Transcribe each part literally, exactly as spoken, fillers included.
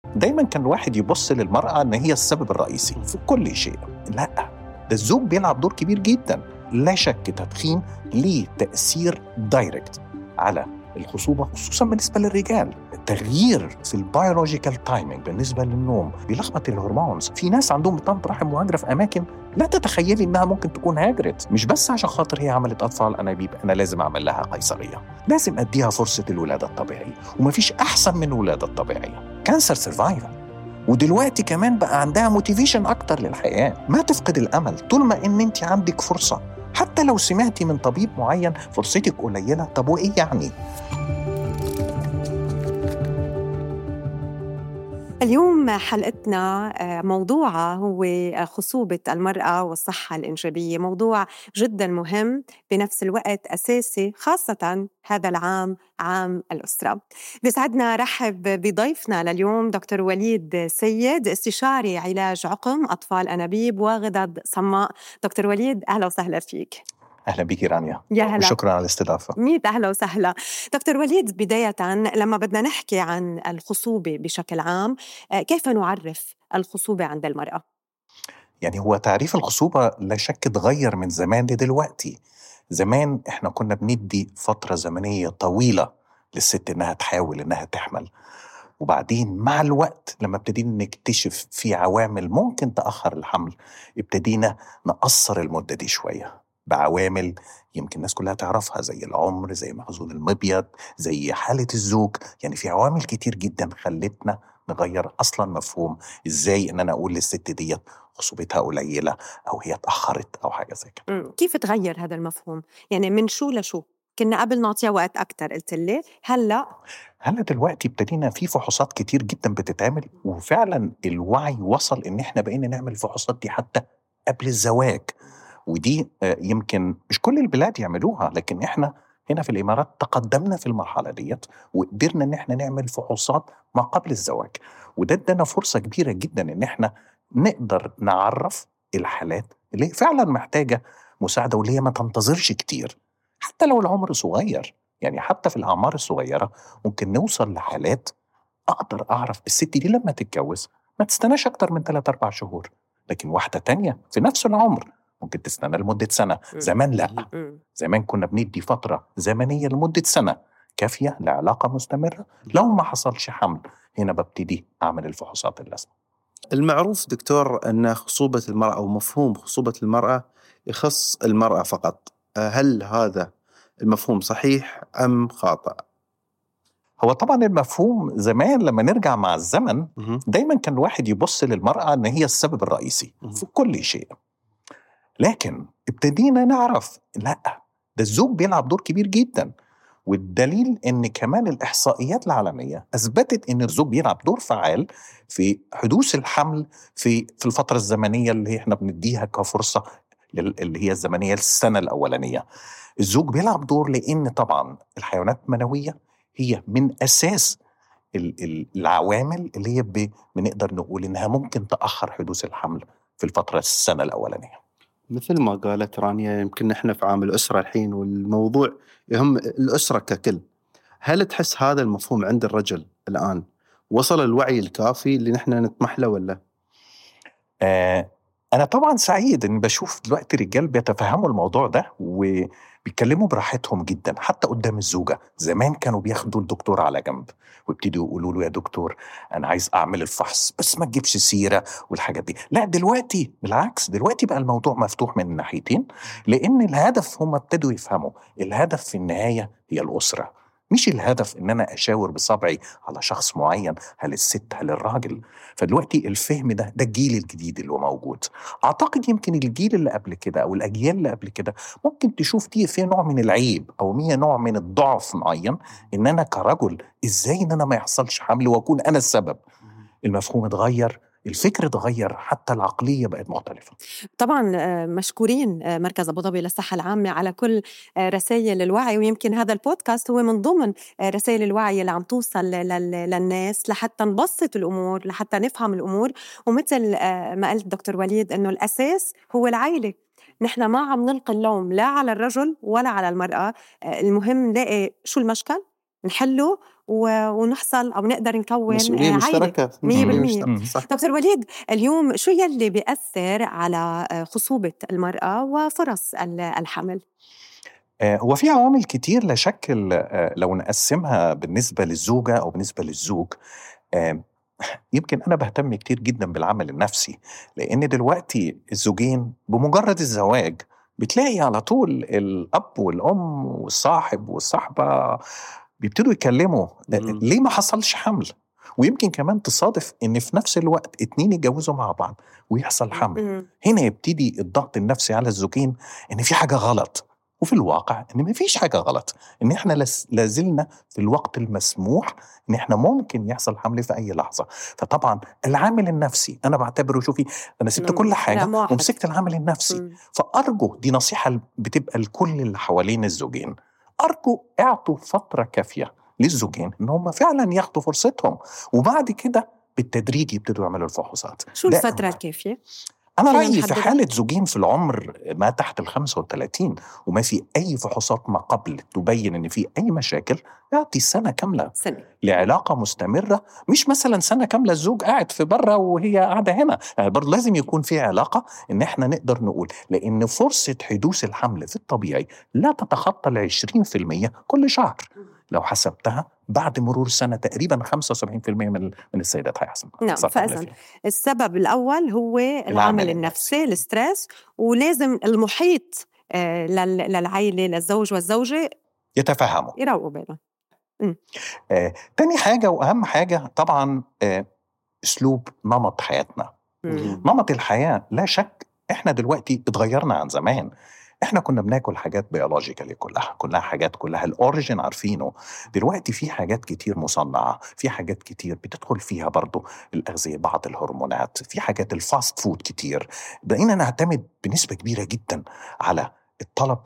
دايما كان الواحد يبص للمرأة أن هي السبب الرئيسي في كل شيء. لا، ده الزوج بيلعب دور كبير جدا. لا شك تدخين ليه تأثير دايركت على الخصوبة، خصوصا بالنسبة للرجال. التغيير في البيولوجيكال تايمينج بالنسبة للنوم بيلخبط الهرمونز. في ناس عندهم بطانة رحم مهاجرة في أماكن لا تتخيلي إنها ممكن تكون هاجرت، مش بس عشان خاطر هي عملت أطفال أنابيب أنا لازم أعمل لها قيصرية. لازم أديها فرصة الولادة الطبيعية، ومفيش أحسن من الولادة الطبيعية. كانسر سيرفايفل. ودلوقتي كمان بقى عندها موتيفيشن أكتر للحياة. ما تفقد الأمل طول ما إن أنت عندك فرصة، حتى لو سمعتي من طبيب معين فرصتك قليلة. طب وإيه يعني؟ اليوم حلقتنا موضوعها هو خصوبة المرأة والصحة الإنجابية، موضوع جدا مهم بنفس الوقت أساسي، خاصة هذا العام عام الأسرة. بيسعدنا رحب بضيفنا لليوم دكتور وليد سيد، استشاري علاج عقم أطفال أنابيب وغدد صماء. دكتور وليد أهلا وسهلا فيك. أهلا بك رانيا، يا هلا، وشكرا على الاستضافة. ميت أهلا وسهلا. دكتور وليد، بداية لما بدنا نحكي عن الخصوبة بشكل عام، كيف نعرف الخصوبة عند المرأة؟ يعني هو تعريف الخصوبة لا شك اتغير من زمان لدلوقتي. زمان احنا كنا بندي فترة زمنية طويلة للست انها تحاول انها تحمل، وبعدين مع الوقت لما ابتدينا نكتشف في عوامل ممكن تأخر الحمل، ابتدينا نقصر المدة دي شوية بعوامل يمكن الناس كلها تعرفها، زي العمر، زي مخزون المبيض، زي حالة الزوج. يعني في عوامل كتير جدا خلتنا نغير أصلا مفهوم إزاي إن أنا أقول للست ديت خصوبتها قليلة أو هي اتأخرت أو حاجة زي كده. كيف تغير هذا المفهوم؟ يعني من شو لشو؟ كنا قبل نعطيها وقت أكتر، قلت لي هلأ هلا دلوقتي ابتدينا في فحوصات كتير جدا بتتعمل، وفعلا الوعي وصل ان احنا بقينا نعمل الفحوصات دي حتى قبل الزواج. ودي يمكن مش كل البلاد يعملوها، لكن احنا هنا في الامارات تقدمنا في المرحله ديت وقدرنا ان احنا نعمل فحوصات ما قبل الزواج. وده ادانا فرصه كبيره جدا ان احنا نقدر نعرف الحالات اللي فعلا محتاجه مساعده، واللي هي ما تنتظرش كتير حتى لو العمر صغير. يعني حتى في الأعمار الصغيرة ممكن نوصل لحالات أقدر أعرف الست دي لما تتجوز ما تستناش أكتر من ثلاثة أربعة شهور، لكن واحدة تانية في نفس العمر ممكن تستنى لمدة سنة. زمان لا، زمان كنا بندي فترة زمنية لمدة سنة كافية لعلاقة مستمرة. لو ما حصلش حمل هنا ببتدي أعمل الفحوصات اللازمة. المعروف دكتور أن خصوبة المرأة أو مفهوم خصوبة المرأة يخص المرأة فقط، هل هذا المفهوم صحيح أم خاطئ؟ هو طبعا المفهوم زمان لما نرجع مع الزمن دايما كان الواحد يبص للمرأة أن هي السبب الرئيسي في كل شيء، لكن ابتدينا نعرف لا، ده الزوج بيلعب دور كبير جدا. والدليل ان كمان الاحصائيات العالميه اثبتت ان الزوج بيلعب دور فعال في حدوث الحمل في في الفتره الزمنيه اللي احنا بنديها كفرصه اللي هي الزمنيه السنه الاولانيه. الزوج بيلعب دور لان طبعا الحيوانات المنويه هي من اساس العوامل اللي هي بنقدر نقول انها ممكن تاخر حدوث الحمل في الفتره السنه الاولانيه. مثل ما قالت رانيا، يمكن احنا في عام الأسرة الحين والموضوع يهم الأسرة ككل. هل تحس هذا المفهوم عند الرجل الآن وصل الوعي الكافي اللي نحن نطمح له ولا؟ آه أنا طبعا سعيد إن بشوف دلوقتي رجال بيتفهموا الموضوع ده وبيتكلموا براحتهم جدا حتى قدام الزوجة. زمان كانوا بياخدوا الدكتور على جنب ويبتدوا يقولوا له يا دكتور أنا عايز أعمل الفحص بس ما تجيبش سيرة والحاجات دي. لا، دلوقتي بالعكس، دلوقتي بقى الموضوع مفتوح من الناحيتين، لأن الهدف هم ابتدوا يفهموا الهدف في النهاية هي الأسرة، مش الهدف ان انا اشاور بصبعي على شخص معين، هل الست هل الراجل. فدلوقتي الفهم ده ده الجيل الجديد اللي هو موجود. اعتقد يمكن الجيل اللي قبل كده او الاجيال اللي قبل كده ممكن تشوف فيه فيه نوع من العيب او فيه نوع من الضعف معين، ان انا كرجل ازاي ان انا ما يحصلش حمل واكون انا السبب. المفهوم اتغير، الفكر اتغير، حتى العقلية بقت مختلفة. طبعا مشكورين مركز أبو ظبي للصحة العامة على كل رسائل الوعي، ويمكن هذا البودكاست هو من ضمن رسائل الوعي اللي عم توصل للناس لحتى نبسط الأمور، لحتى نفهم الأمور. ومثل ما قلت دكتور وليد أنه الأساس هو العائلة. نحن ما عم نلقي اللوم لا على الرجل ولا على المرأة، المهم نلاقي شو المشكل نحله ونحصل أو نقدر نكون مسؤولية مشتركة مية بالمية. صح. دكتور وليد، اليوم شو يلي بيأثر على خصوبة المرأة وفرص الحمل؟ هو في عوامل كتير لا شك لو نقسمها بالنسبة للزوجة أو بالنسبة للزوج. يمكن أنا بهتم كتير جدا بالعمل النفسي، لأن دلوقتي الزوجين بمجرد الزواج بتلاقي على طول الأب والأم والصاحب والصاحبة بيبتدوا يكلموا ليه ما حصلش حمل، ويمكن كمان تصادف ان في نفس الوقت اتنين يتجوزوا مع بعض ويحصل حمل. هنا يبتدي الضغط النفسي على الزوجين ان في حاجة غلط، وفي الواقع ان ما فيش حاجة غلط، ان احنا لازلنا في الوقت المسموح ان احنا ممكن يحصل حمل في اي لحظة. فطبعا العامل النفسي انا بعتبره، شوفي انا سبت كل حاجة ومسكت العامل النفسي. م. فأرجو، دي نصيحة بتبقى لكل اللي حوالين الزوجين، أرجو اعطوا فترة كافية للزوجين ان هم فعلا ياخدوا فرصتهم، وبعد كده بالتدريج يبتدوا يعملوا الفحوصات. شو الفترة الكافية؟ أنا رأيي في حالة زوجين في العمر ما تحت الخمسة وثلاثين وما في أي فحوصات ما قبل تبين إن في أي مشاكل، يعطي سنة كاملة سنة. لعلاقة مستمرة، مش مثلا سنة كاملة الزوج قاعد في برا وهي قاعدة هنا. يعني برضو لازم يكون في علاقة إن إحنا نقدر نقول، لأن فرصة حدوث الحمل في الطبيعي لا تتخطى العشرين في المية كل شهر. لو حسبتها بعد مرور سنة تقريبا خمسة وسبعين في المية من من السيدات هيحصل. نعم. فإذن السبب الأول هو العامل, العامل النفسي، الستريس، ولازم المحيط آه للعائلة، للزوج والزوجة يتفهموا، يروقوا بالهم. آه، تاني حاجة وأهم حاجة طبعا آه، أسلوب نمط حياتنا. مم. نمط الحياة لا شك إحنا دلوقتي اتغيرنا عن زمان. احنا كنا بناكل حاجات بيولوجيكالي كلها كلها حاجات كلها الاوريجين عارفينه. دلوقتي في حاجات كتير مصنعة، في حاجات كتير بتدخل فيها برضو الأغذية، بعض الهرمونات، في حاجات الفاست فود كتير. بقينا نعتمد بنسبة كبيرة جدا على الطلب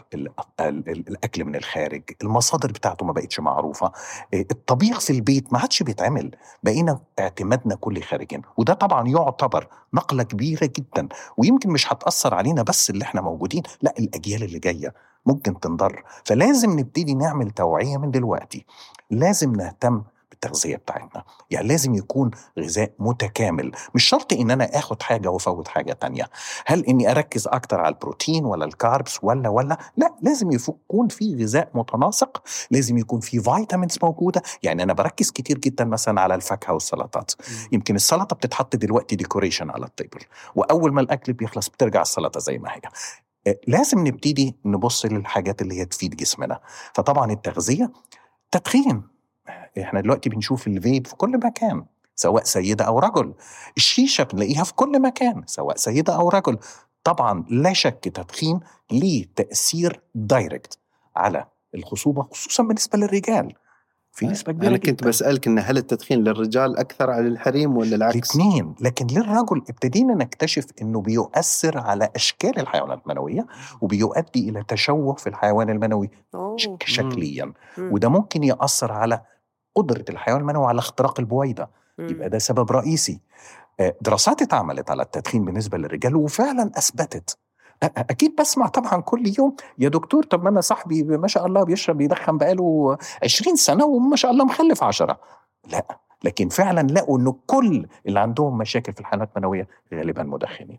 الأكل من الخارج، المصادر بتاعته ما بقتش معروفة، الطبيخ في البيت ما عادش بيتعمل، بقينا اعتمادنا كل خارجين. وده طبعا يعتبر نقلة كبيرة جدا، ويمكن مش هتأثر علينا بس اللي احنا موجودين، لا الأجيال اللي جاية ممكن تنضر. فلازم نبتدي نعمل توعية من دلوقتي، لازم نهتم التغذية بتاعتنا. يعني لازم يكون غذاء متكامل، مش شرط ان انا اخد حاجة وفوت حاجة تانية. هل اني اركز اكتر على البروتين ولا الكاربس ولا ولا لا، لازم يكون في غذاء متناسق، لازم يكون في فيتامينز موجودة. يعني انا بركز كتير جدا مثلا على الفاكهة والسلطات. يمكن السلطة بتتحط دلوقتي ديكوريشن على التيبل، واول ما الاكل بيخلص بترجع السلطة زي ما هي. لازم نبتدي نبص للحاجات اللي هي تفيد جسمنا. فطبعا التغذية، تدخين، احنا دلوقتي بنشوف الفيب في كل مكان سواء سيدة أو رجل، الشيشة بنلاقيها في كل مكان سواء سيدة أو رجل. طبعا لا شك تدخين ليه تأثير دايركت على الخصوبة، خصوصا بالنسبة للرجال في نسبة كبيرة. أنا كنت جداً بسألك إن هل التدخين للرجال أكثر على الحريم ولا العكس؟ الاثنين، لكن للرجل ابتدينا نكتشف إنه بيؤثر على أشكال الحيوانات المنوية وبيؤدي إلى تشوه في الحيوان المنوي شك شكليا، وده ممكن يأثر على قدرة الحيوان المنوي على اختراق البويضة. يبقى ده سبب رئيسي. دراسات اتعملت على التدخين بالنسبة للرجال وفعلا أثبتت. أكيد بسمع طبعا كل يوم يا دكتور، طب ما أنا صاحبي ما شاء الله بيشرب بيدخن بقاله عشرين سنة وما شاء الله مخلف عشرة. لا، لكن فعلا لقوا أنه كل اللي عندهم مشاكل في الحالات المنوية غالبا مدخنين.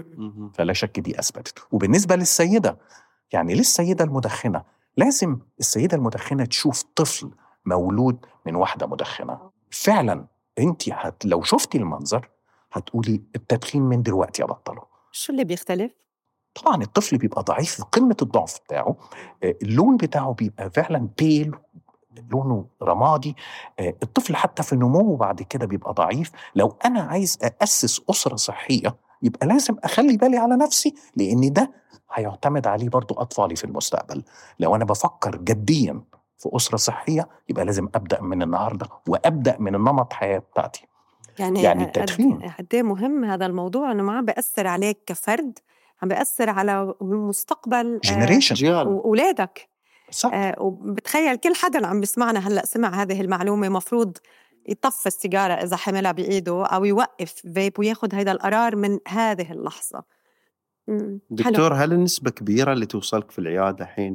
فلا شك دي أثبتت. وبالنسبة للسيدة، يعني للسيدة المدخنة، لازم السيدة المدخنة تشوف طفل مولود من واحدة مدخنة. فعلا انت هت لو شفتي المنظر هتقولي التدخين من دلوقتي أبطله. شو اللي بيختلف؟ طبعا الطفل بيبقى ضعيف في قمة الضعف بتاعه، اللون بتاعه بيبقى فعلا بيل، لونه رمادي. الطفل حتى في نموه بعد كده بيبقى ضعيف. لو أنا عايز أأسس أسرة صحية يبقى لازم أخلي بالي على نفسي، لأن ده هيعتمد عليه برضو أطفالي في المستقبل. لو أنا بفكر جديا في أسرة صحية يبقى لازم أبدأ من النهاردة وأبدأ من النمط حياة بتاعتي. يعني, يعني التدخين قد ايه مهم هذا الموضوع، انه ما عم بيأثر عليك كفرد، عم بيأثر على مستقبل جينيريشن واولادك. صح. آه وبتخيل كل حدا عم بيسمعنا هلا سمع هذه المعلومه، مفروض يطفي السيجاره اذا حملها بايده او يوقف فيب وياخد هذا القرار من هذه اللحظه. دكتور، هل النسبه كبيره اللي توصلك في العياده الحين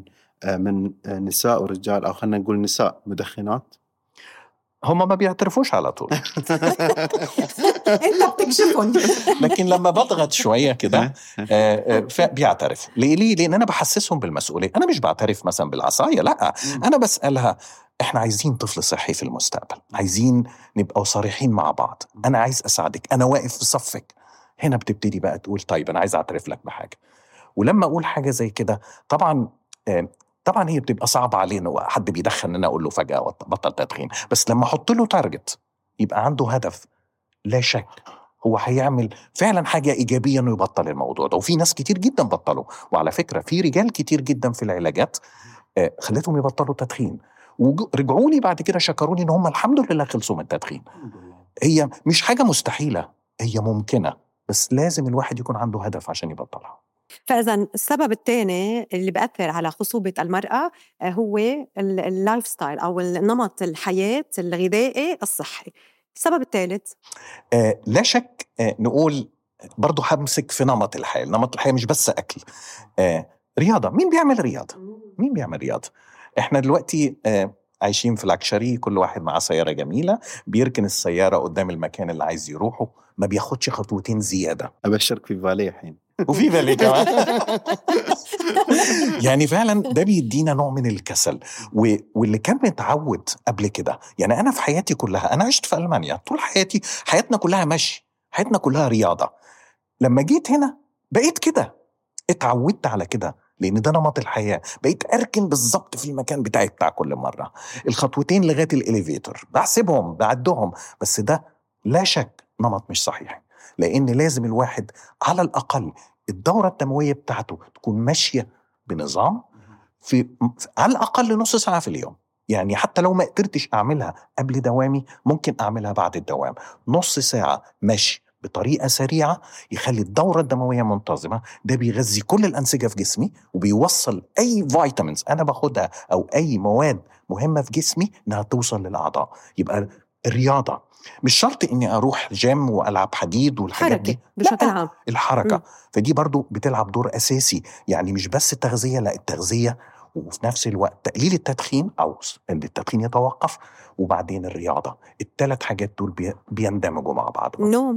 من نساء ورجال، أو خلينا نقول نساء مدخنات؟ هم ما بيعترفوش على طول انت بتكشفهم. لكن لما بضغط شوية كده بيعترف. ليه؟ لأن أنا بحسسهم بالمسؤولية. أنا مش بعترف مثلا بالعصاية، لا، أنا بسألها إحنا عايزين طفل صحي في المستقبل، عايزين نبقى صريحين مع بعض، أنا عايز أساعدك، أنا واقف في صفك. هنا بتبتدي بقى تقول طيب أنا عايز أعترف لك بحاجة. ولما أقول حاجة زي كده طبعا طبعا هي بتبقى صعبة علينا، حد بيدخن ان انا اقول له فجأة بطل تدخين، بس لما احط له تارجت يبقى عنده هدف، لا شك هو هيعمل فعلا حاجة إيجابية انه يبطل الموضوع ده. وفي ناس كتير جدا بطلوا، وعلى فكرة في رجال كتير جدا في العلاجات آه خلتهم يبطلوا تدخين، ورجعوا لي بعد كده شكروني ان هم الحمد لله خلصوا من التدخين. هي مش حاجة مستحيلة، هي ممكنة، بس لازم الواحد يكون عنده هدف عشان يبطلها. فإذا السبب الثاني اللي بأثر على خصوبة المرأة هو اللايف ستايل أو النمط الحياة الغذائي الصحي. السبب الثالث آه لا شك آه نقول برضو همسك في نمط الحياة. نمط الحياة مش بس أكل، آه رياضة. مين بيعمل رياضة؟ مين بيعمل رياضة؟ احنا دلوقتي آه عايشين في لاكشري، كل واحد مع سيارة جميلة، بيركن السيارة قدام المكان اللي عايز يروحه، ما بياخدش خطوتين زيادة. أبشرك في فالي حين وفي ذلك كمان يعني فعلا ده بيدينا نوع من الكسل. و... واللي كان متعود قبل كده، يعني أنا في حياتي كلها، أنا عشت في ألمانيا طول حياتي، حياتنا كلها مشي، حياتنا كلها رياضة. لما جيت هنا بقيت كده، اتعودت على كده، لأن ده نمط الحياة. بقيت أركن بالضبط في المكان بتاعي بتاع كل مرة، الخطوتين لغاية الإليفيتور بحسبهم بعدهم، بس ده لا شك نمط مش صحيح. لأن لازم الواحد على الأقل الدورة الدموية بتاعته تكون ماشية بنظام، في على الأقل نص ساعة في اليوم. يعني حتى لو ما قدرتش أعملها قبل دوامي، ممكن أعملها بعد الدوام، نص ساعة ماشي بطريقة سريعة يخلي الدورة الدموية منتظمة. ده بيغذي كل الأنسجة في جسمي، وبيوصل أي فيتامينز أنا باخدها أو أي مواد مهمة في جسمي إنها توصل للأعضاء. يبقى الرياضة مش شرط إني أروح جيم وألعب حديد والحاجات دي، بشكل عام الحركة م. فدي برضو بتلعب دور أساسي. يعني مش بس التغذية، لا، التغذية وفي نفس الوقت تقليل التدخين أو أن التدخين يتوقف، وبعدين الرياضة. الثلاث حاجات دول بي... بيندمجوا مع بعض. النوم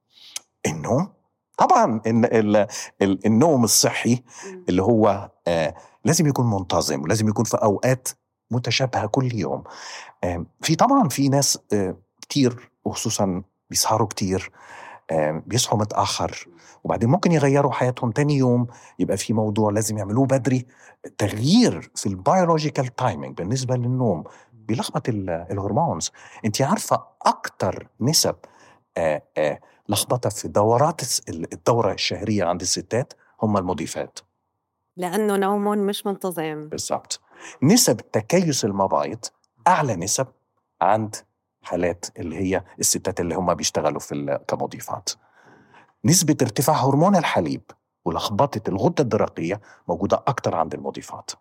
النوم طبعا إن ال... ال... النوم الصحي اللي هو آه لازم يكون منتظم، ولازم يكون في أوقات متشابهة كل يوم. آه في طبعا في ناس آه كتير، وخصوصا بيسهروا كتير، آه بيصحوا متأخر، وبعدين ممكن يغيروا حياتهم تاني يوم. يبقى في موضوع لازم يعملوه بدري. تغيير في البيولوجيكال تايمينج بالنسبة للنوم بيلخبط الهرمونز. انت عارفة أكتر نسب آه آه لخبطة في دورات الدورة الشهرية عند الستات هم المضيفات، لأنه نومهم مش منتظم. بالضبط. نسب تكيس المبايض أعلى نسب عند حالات اللي هي الستات اللي هم بيشتغلوا في كمضيفات. نسبة ارتفاع هرمون الحليب ولخبطة الغدة الدرقية موجودة أكتر عند المضيفات.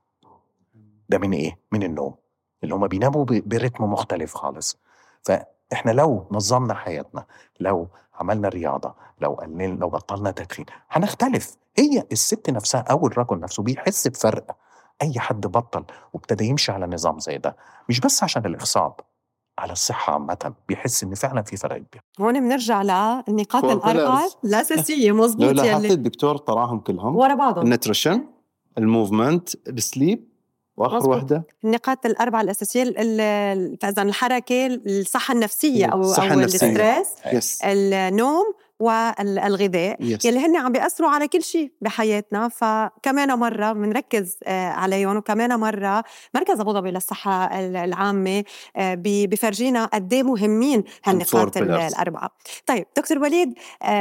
ده من إيه؟ من النوم، اللي هم بيناموا برتم مختلف خالص. فإحنا لو نظمنا حياتنا، لو عملنا رياضة، لو قلنا، لو بطلنا تدخين، هنختلف. هي الست نفسها أو الرجل نفسه بيحس بفرق. أي حد بطل وابتدى يمشي على نظام زي ده، مش بس عشان الإخصاب، على الصحة عامة، بيحس إن فعلا في فرق كبير. هون بنرجع للنقاط الأربعة الأساسية. مظبوط. لو لاحظت الدكتور طراهم كلهم ورا بعضهم: النتريشن، الموفمنت، السليب، وآخر واحدة النقاط الأربعة الأساسية. فإذا الحركة، الصحة النفسية أو, الصحة أو النفسية. الستريس، النوم والغذاء، يس. يلي هن عم بيأثروا على كل شيء بحياتنا. فكمان مرة بنركز عليهم، وكمان مرة مركز أبو ظبي للصحة العامة بفرجينا قد ايه مهمين هالنقاط الأربعة. طيب دكتور وليد،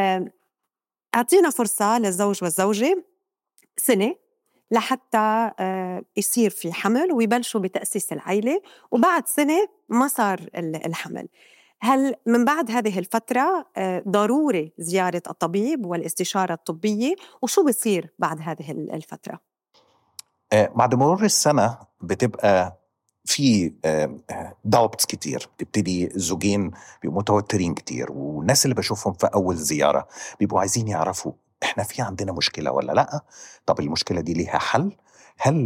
أعطينا فرصة للزوج والزوجة سنة لحتى يصير في حمل ويبلشوا بتأسيس العائلة، وبعد سنة ما صار الحمل. هل من بعد هذه الفترة ضروري زيارة الطبيب والاستشارة الطبية؟ وشو بيصير بعد هذه الفترة؟ بعد مرور السنة بتبقى في دوبتس كتير، بتبتدي الزوجين بيبقوا متوترين كتير، والناس اللي بشوفهم في أول زيارة بيبقوا عايزين يعرفوا إحنا في عندنا مشكلة ولا لأ؟ طب المشكلة دي ليها حل؟ هل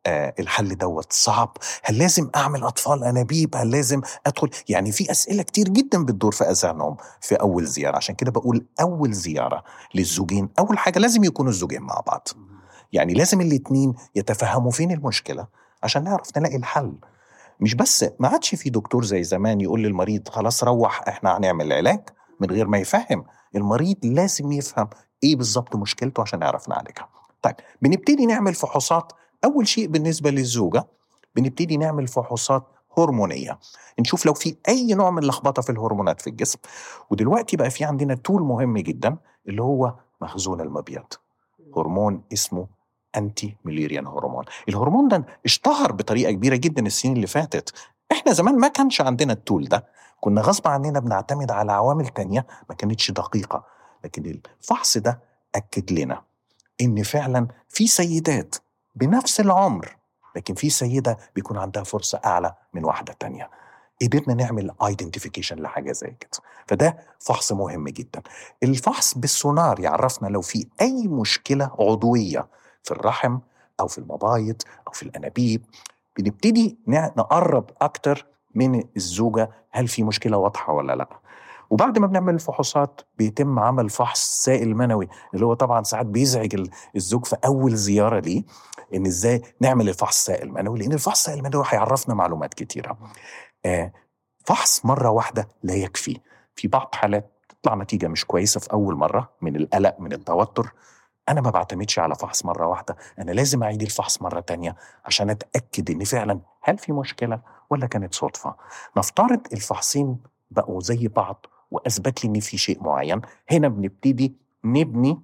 آه الحل دوت صعب؟ هل لازم أعمل أطفال أنابيب؟ هل لازم أدخل؟ يعني في أسئلة كتير جدا بتدور في أذهانهم في أول زيارة. عشان كده بقول أول زيارة للزوجين أول حاجة لازم يكونوا الزوجين مع بعض، يعني لازم الاتنين يتفهموا فين المشكلة عشان نعرف نلاقي الحل. مش بس ما عادش في دكتور زي زمان يقول للمريض خلاص روح احنا هنعمل علاج من غير ما يفهم المريض. لازم يفهم ايه بالظبط مشكلته عشان نعرف نعالجها. طيب بنبتدي نعمل فحوصات. اول شيء بالنسبة للزوجة بنبتدي نعمل فحوصات هرمونية، نشوف لو في اي نوع من لخبطة في الهرمونات في الجسم. ودلوقتي بقى في عندنا تول مهم جدا اللي هو مخزون المبيض، هرمون اسمه أنتي ميليريان هرمون. الهرمون ده اشتهر بطريقة كبيرة جدا السنين اللي فاتت. احنا زمان ما كانش عندنا التول ده، كنا غصب عننا بنعتمد على عوامل تانية ما كانتش دقيقة. لكن الفحص ده أكد لنا إن فعلا في سيدات بنفس العمر لكن في سيدة بيكون عندها فرصة أعلى من واحدة تانية. قدرنا نعمل ايدنتيفيكيشن لحاجة زي كده، فده فحص مهم جدا. الفحص بالسونار يعرفنا لو في أي مشكلة عضوية في الرحم أو في المبايض أو في الأنابيب. بنبتدي نقرب أكتر من الزوجة هل في مشكلة واضحة ولا لا. وبعد ما بنعمل الفحوصات بيتم عمل فحص سائل منوي اللي هو طبعا ساعات بيزعج الزوج في أول زيارة ليه، إن إزاي نعمل الفحص سائل منوي، لأن الفحص سائل منوي هيعرفنا معلومات كتيرة. آه فحص مرة واحدة لا يكفي. في بعض حالات تطلع نتيجة مش كويسة في أول مرة من القلق من التوتر. أنا ما بعتمدش على فحص مرة واحدة، أنا لازم أعيد الفحص مرة تانية عشان أتأكد إن فعلا هل في مشكلة ولا كانت صدفة. نفترض الفحصين بقوا زي بعض وأثبت لي إن في شيء معين، هنا بنبتدي نبني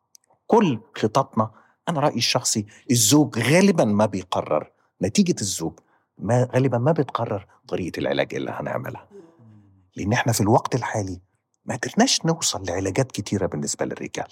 كل خططنا. أنا رأيي الشخصي الزوج غالبا ما بيقرر، نتيجة الزوج ما غالبا ما بتقرر طريقة العلاج اللي هنعملها، لأن احنا في الوقت الحالي ما قدرناش نوصل لعلاجات كتيرة بالنسبة للرجال.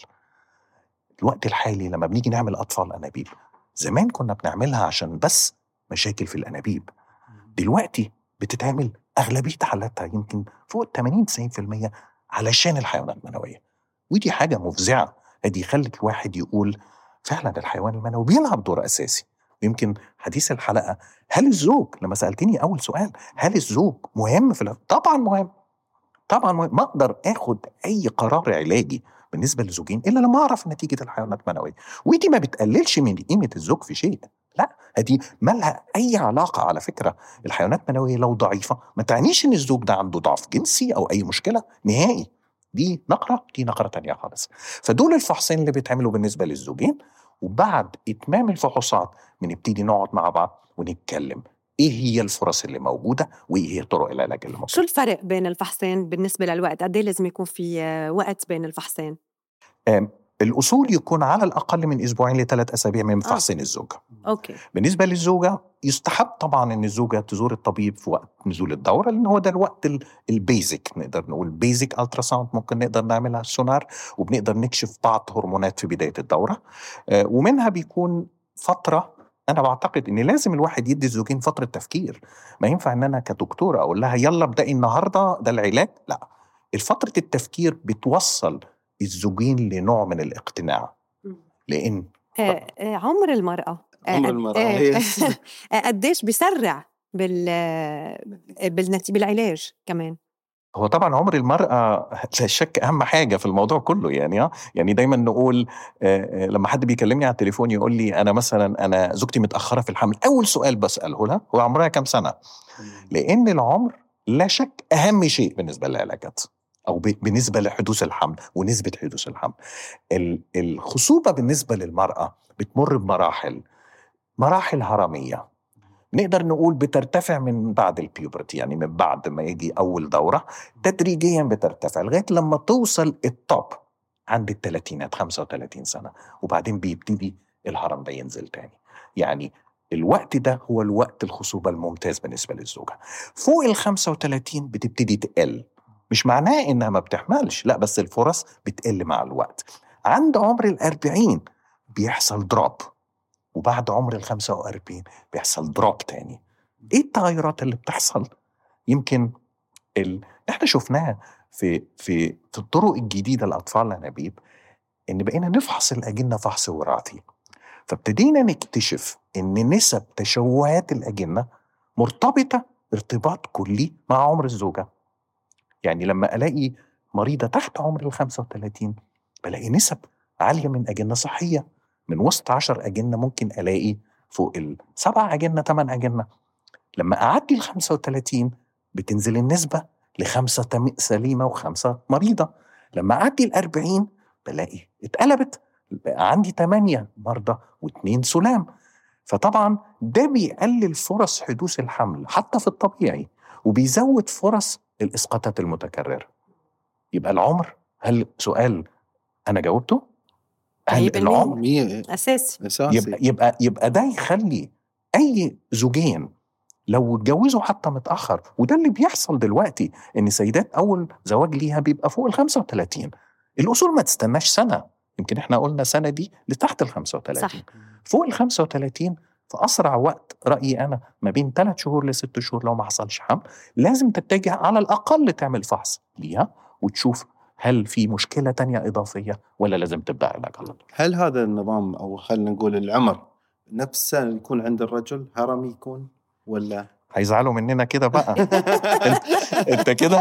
الوقت الحالي لما بنيجي نعمل أطفال أنابيب زمان كنا بنعملها عشان بس مشاكل في الأنابيب، دلوقتي بتتعمل أغلبية حالاتها يمكن فوق ثمانين تسعين بالمية علشان الحيوانات المنوية. ودي حاجة مفزعة، هذه خلت الواحد يقول فعلا الحيوان المنوي بيلعب دور أساسي. يمكن حديث الحلقة هل الزوج، لما سألتني أول سؤال هل الزوج مهم في الأف... طبعا مهم، طبعا مهم. ما أقدر أخد أي قرار علاجي بالنسبة للزوجين إلا لما أعرف نتيجة الحيوانات المنوية. ودي ما بتقللش من قيمة الزوج في شيء، لا، هذه ما لها أي علاقة. على فكرة الحيوانات المنوية لو ضعيفة ما تعنيش إن الزوج ده عنده ضعف جنسي أو أي مشكلة نهائي، دي نقرة دي نقرة تانية خالص. فدول الفحصين اللي بيتعملوا بالنسبة للزوجين، وبعد إتمام الفحوصات بنبتدي نقعد مع بعض ونتكلم إيه هي الفرص اللي موجودة وإيه هي طرق العلاج اللي موجودة. شو الفرق بين الفحصين بالنسبة للوقت؟ قد ايه لازم يكون في وقت بين الفحصين؟ الأصول يكون على الأقل من أسبوعين لثلاث أسابيع من فحصين الزوجة. أوكي. بالنسبة للزوجة يستحب طبعا أن الزوجة تزور الطبيب في وقت نزول الدورة، لأن هو ده الوقت البيزك، نقدر نقول بيزك ألتراساوند ممكن نقدر نعملها السونار، وبنقدر نكشف بعض هرمونات في بداية الدورة. ومنها بيكون فترة، أنا بعتقد أن لازم الواحد يدي الزوجين فترة تفكير. ما ينفع أن أنا كدكتور أقول لها يلا بدأي النهاردة ده العلاج، لا، الفترة التفكير بتوصل الزوجين لنوع من الاقتناع. لأن آه آه عمر المرأة عمر المرأة قديش بيسرع بال بالنتيجة بالعلاج كمان؟ هو طبعا عمر المرأة لا شك أهم حاجة في الموضوع كله. يعني يعني دايما نقول آه لما حد بيكلمني على التليفون يقول لي أنا مثلا أنا زوجتي متأخرة في الحمل، أول سؤال بسأله لها هو عمرها كم سنة؟ لأن العمر لا شك أهم شيء بالنسبة للعلاجات أو بالنسبة لحدوث الحمل ونسبة حدوث الحمل. الخصوبة بالنسبة للمرأة بتمر بمراحل، مراحل هرمية نقدر نقول بترتفع من بعد البيوبرتي، يعني من بعد ما يجي أول دورة تدريجيا بترتفع لغاية لما توصل الطب عند الثلاثينات خمسة وثلاثين سنة، وبعدين بيبتدي الهرم ده ينزل تاني. يعني الوقت ده هو الوقت الخصوبة الممتاز بالنسبة للزوجة. فوق الخمسة وثلاثين بتبتدي تقل، مش معناه إنها ما بتحملش، لا، بس الفرص بتقل مع الوقت. عند عمر الأربعين بيحصل دروب، وبعد عمر الخمسة وأربعين بيحصل دروب تاني. إيه التغيرات اللي بتحصل؟ يمكن ال... إحنا شفناها في في في الطرق الجديدة لأطفال الأنابيب، إن بقينا نفحص الأجنة فحص وراثي، فابتدينا نكتشف إن نسب تشوهات الأجنة مرتبطة ارتباط كلي مع عمر الزوجة. يعني لما ألاقي مريضة تحت عمر الخمسة وثلاثين بلاقي نسب عالية من أجنة صحية، من وسط عشر أجنة ممكن ألاقي فوق السبع أجنة ثمان أجنة. لما أعدي الخمسة وثلاثين بتنزل النسبة لخمسة سليمة وخمسة مريضة. لما أعدي الأربعين بلاقي اتقلبت، عندي ثمانية مرضى واثنين سلام. فطبعا ده بيقلل فرص حدوث الحمل حتى في الطبيعي، وبيزود فرص الإسقاطات المتكررة. يبقى العمر، هل سؤال أنا جاوبته؟ هل العمر أساسي؟ يبقى, يبقى, يبقى ده يخلي أي زوجين لو اتجوزوا حتى متأخر، وده اللي بيحصل دلوقتي، إن سيدات أول زواج ليها بيبقى فوق الخمسة وثلاثين. الأصول ما تستناش سنة، يمكن إحنا قلنا سنة دي لتحت الخمسة وثلاثين. صح. فوق الخمسة وثلاثين في أسرع وقت رأيي أنا ما بين ثلاث شهور لست شهور لو ما حصلش حمل لازم تتجه على الأقل تعمل فحص ليها وتشوف هل في مشكلة تانية إضافية ولا لازم تبدأ علاج على طول. هل هذا النظام أو خلينا نقول العمر نفسه يكون عند الرجل هرمي يكون ولا هيزعلوا مننا كده بقى؟ انت كده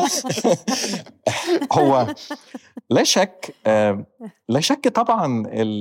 هو لا شك لا شك طبعا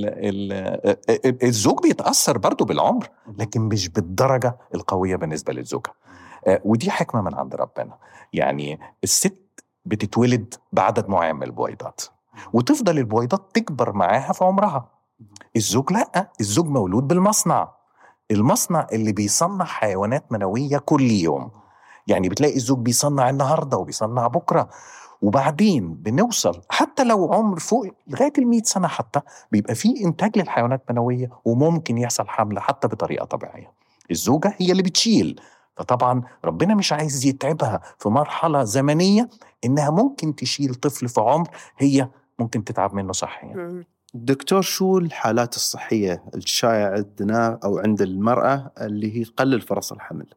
الزوج بيتأثر برضو بالعمر، لكن مش بالدرجة القوية بالنسبة للزوجة. ودي حكمة من عند ربنا. يعني الست بتتولد بعدد معين من البويضات وتفضل البويضات تكبر معاها في عمرها. الزوج لا، الزوج مولود بالمصنع، المصنع اللي بيصنع حيوانات منوية كل يوم. يعني بتلاقي الزوج بيصنع النهاردة وبيصنع بكرة، وبعدين بنوصل حتى لو عمر فوق لغاية المئة سنة حتى بيبقى فيه إنتاج للحيوانات المنوية، وممكن يحصل حمل حتى بطريقة طبيعية. الزوجة هي اللي بتشيل، فطبعا ربنا مش عايز يتعبها في مرحلة زمنية إنها ممكن تشيل طفل في عمر هي ممكن تتعب منه صحيا. دكتور، شو الحالات الصحية الشائعة عندنا أو عند المرأة اللي هي تقلل فرص الحمل؟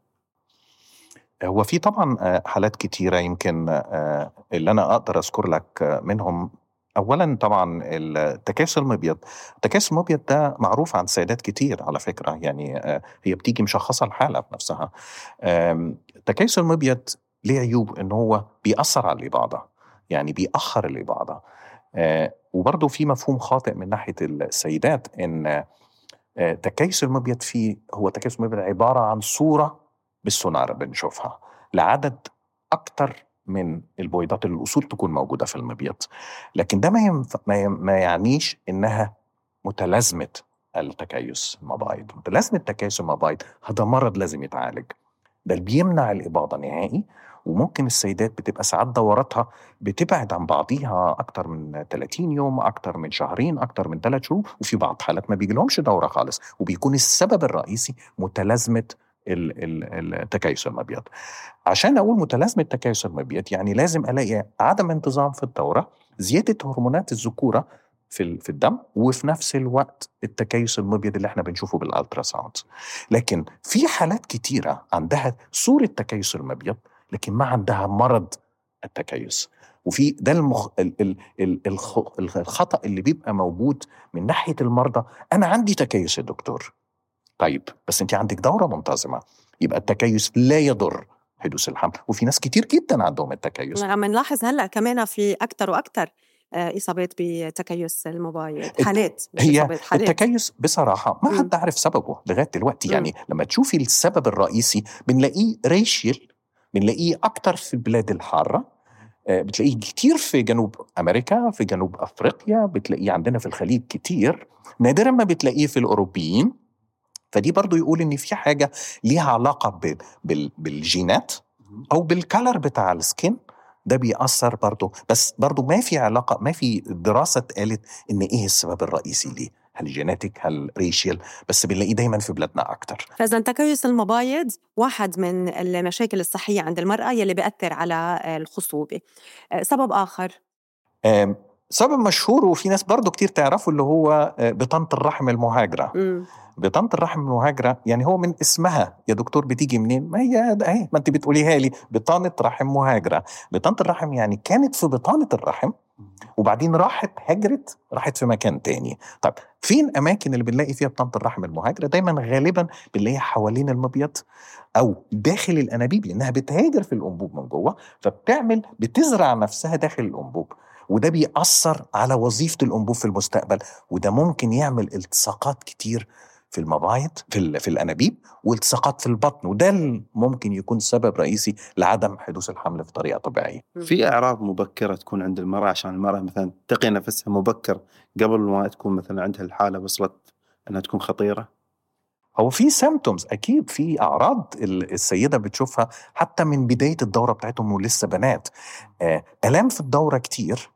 هو في طبعا حالات كتيرة، يمكن اللي أنا أقدر أذكر لك منهم أولا طبعا التكيس المبيض. التكيس المبيض ده معروف عن سيدات كتير على فكرة، يعني هي بتيجي مشخصة الحالة بنفسها. التكيس المبيض ليه عيوب إن هو بيأثر على الإباضة، يعني بيأخر الإباضة. وبرضه في مفهوم خاطئ من ناحية السيدات إن تكيس المبيض فيه هو تكيس المبيض عبارة عن صورة بالسونار بنشوفها لعدد أكتر من البويضات اللي الأصول تكون موجودة في المبيض، لكن ده ما, ينف... ما يعنيش إنها متلازمة التكيس المبايض. متلازمة التكيس المبايض هذا مرض لازم يتعالج، ده اللي بيمنع الإباضة نهائي. وممكن السيدات بتبقى ساعات دوراتها بتبعد عن بعضيها أكتر من ثلاثين يوم، أكتر من شهرين، أكتر من ثلاث شهور، وفي بعض حالات ما بيجيلهمش دورة خالص، وبيكون السبب الرئيسي متلازمة التكيس المبيض. عشان أقول متلازمة التكيس المبيض يعني لازم ألاقي عدم انتظام في الدورة، زيادة هرمونات الذكورة في في الدم، وفي نفس الوقت التكيس المبيض اللي احنا بنشوفه بالالتراساوند. لكن في حالات كتيرة عندها صورة تكيس المبيض لكن ما عندها مرض التكيس، وفي ده المخ... ال... ال... ال... الخ... الخطأ اللي بيبقى موجود من ناحية المرضى. أنا عندي تكيس يا دكتور، طيب بس أنت عندك دورة منتظمة، يبقى التكيس لا يضر حدوث الحمل، وفي ناس كتير جدا عندهم التكيس. عم نلاحظ هلأ كمان في أكتر وأكتر إصابات بتكيس المبايض، حالات هي حالات. التكيس بصراحة ما حد عارف سببه لغاية دلوقتي. يعني م. لما تشوفي السبب الرئيسي بنلاقيه ريشيل، بنلاقيه أكتر في البلاد الحارة، بتلاقيه كتير في جنوب أمريكا، في جنوب أفريقيا، بتلاقيه عندنا في الخليج كتير، نادرا ما بتلاقيه في الأوروبيين. فدي برضو يقول إن في حاجة ليها علاقة بالجينات أو بالكالر بتاع السكين، ده بيأثر برضو، بس برضو ما في علاقة، ما في دراسة قالت إن إيه السبب الرئيسي ليه، هل جيناتيك هل ريشيال، بس بنلاقيه دايما في بلادنا أكتر. فإذا تكيس المبايض واحد من المشاكل الصحية عند المرأة يلي بيأثر على الخصوبة. سبب آخر، سبب مشهور وفي ناس برضو كتير تعرفوا اللي هو بطانة الرحم المهاجرة. م. بطانة الرحم المهاجرة يعني هو من اسمها يا دكتور بتيجي منين؟ ما هي اهي ما انت بتقوليها لي، بطانة رحم مهاجرة. بطانة الرحم يعني كانت في بطانة الرحم وبعدين راحت هجرت راحت في مكان تاني. طب فين أماكن اللي بنلاقي فيها بطانة الرحم المهاجرة؟ دايما غالبا بنلاقيها حوالين المبيض أو داخل الأنابيب، لأنها بتهاجر في الأنبوب من جوه، فبتعمل بتزرع نفسها داخل الأنبوب، وده بيأثر على وظيفة الأنبوب في المستقبل، وده ممكن يعمل التصاقات كتير في المبايض في, في الأنابيب، والتصاقات في البطن، وده ممكن يكون سبب رئيسي لعدم حدوث الحمل في طريقة طبيعية. في أعراض مبكرة تكون عند المرأة عشان المرأة مثلا تقي نفسها مبكر قبل ما تكون مثلا عندها الحالة وصلت أنها تكون خطيرة؟ هو في سيمتومز، أكيد في أعراض السيدة بتشوفها حتى من بداية الدورة بتاعتهم ولسه بنات. ألم في الدورة كتير،